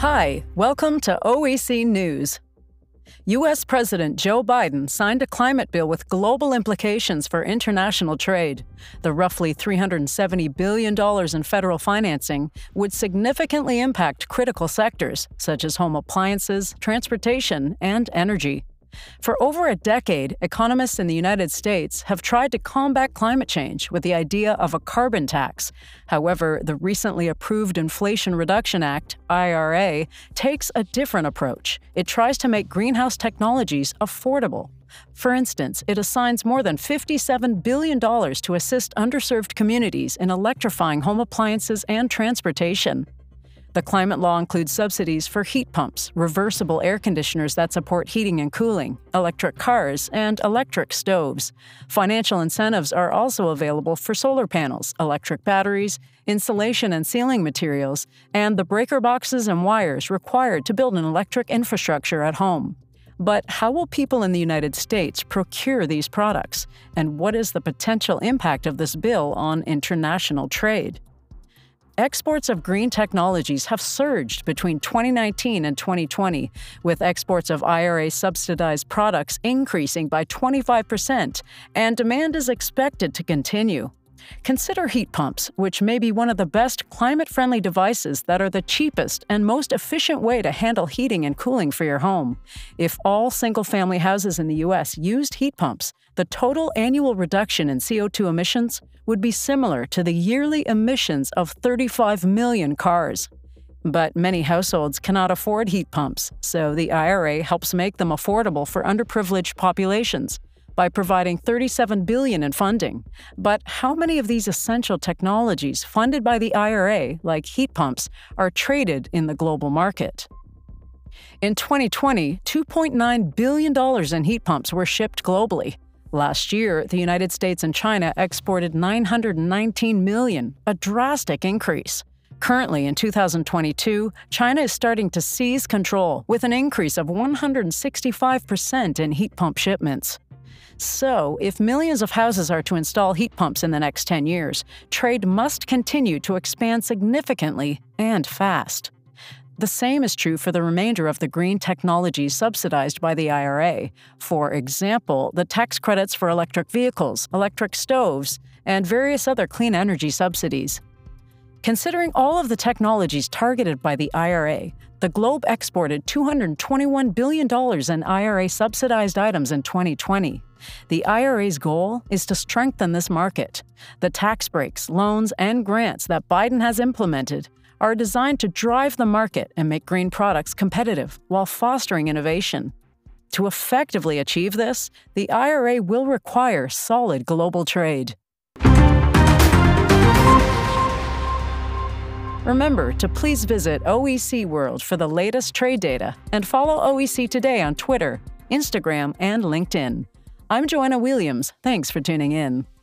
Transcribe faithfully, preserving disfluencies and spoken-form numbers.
Hi, welcome to O E C News. U S President Joe Biden signed a climate bill with global implications for international trade. The roughly three hundred seventy billion dollars in federal financing would significantly impact critical sectors such as home appliances, transportation, and energy. For over a decade, economists in the United States have tried to combat climate change with the idea of a carbon tax. However, the recently approved Inflation Reduction Act, I R A, takes a different approach. It tries to make greenhouse technologies affordable. For instance, it assigns more than fifty-seven billion dollars to assist underserved communities in electrifying home appliances and transportation. The climate law includes subsidies for heat pumps, reversible air conditioners that support heating and cooling, electric cars, and electric stoves. Financial incentives are also available for solar panels, electric batteries, insulation and ceiling materials, and the breaker boxes and wires required to build an electric infrastructure at home. But how will people in the United States procure these products? And what is the potential impact of this bill on international trade? Exports of green technologies have surged between twenty nineteen and twenty twenty, with exports of I R A-subsidized products increasing by twenty-five percent, and demand is expected to continue. Consider heat pumps, which may be one of the best climate-friendly devices that are the cheapest and most efficient way to handle heating and cooling for your home. If all single-family houses in the U S used heat pumps, the total annual reduction in C O two emissions would be similar to the yearly emissions of thirty-five million cars. But many households cannot afford heat pumps, so the I R A helps make them affordable for underprivileged populations by providing thirty-seven billion dollars in funding. But how many of these essential technologies funded by the I R A, like heat pumps, are traded in the global market? In twenty twenty, two point nine billion dollars in heat pumps were shipped globally. Last year, the United States and China exported nine hundred nineteen million dollars, a drastic increase. Currently, in two thousand twenty-two, China is starting to seize control with an increase of one hundred sixty-five percent in heat pump shipments. So, if millions of houses are to install heat pumps in the next ten years, trade must continue to expand significantly and fast. The same is true for the remainder of the green technologies subsidized by the I R A. For example, the tax credits for electric vehicles, electric stoves, and various other clean energy subsidies. Considering all of the technologies targeted by the I R A, the globe exported two hundred twenty-one billion dollars in I R A-subsidized items in twenty twenty. The I R A's goal is to strengthen this market. The tax breaks, loans, and grants that Biden has implemented are designed to drive the market and make green products competitive while fostering innovation. To effectively achieve this, the I R A will require solid global trade. Remember to please visit O E C World for the latest trade data and follow O E C Today on Twitter, Instagram, and LinkedIn. I'm Joanna Williams. Thanks for tuning in.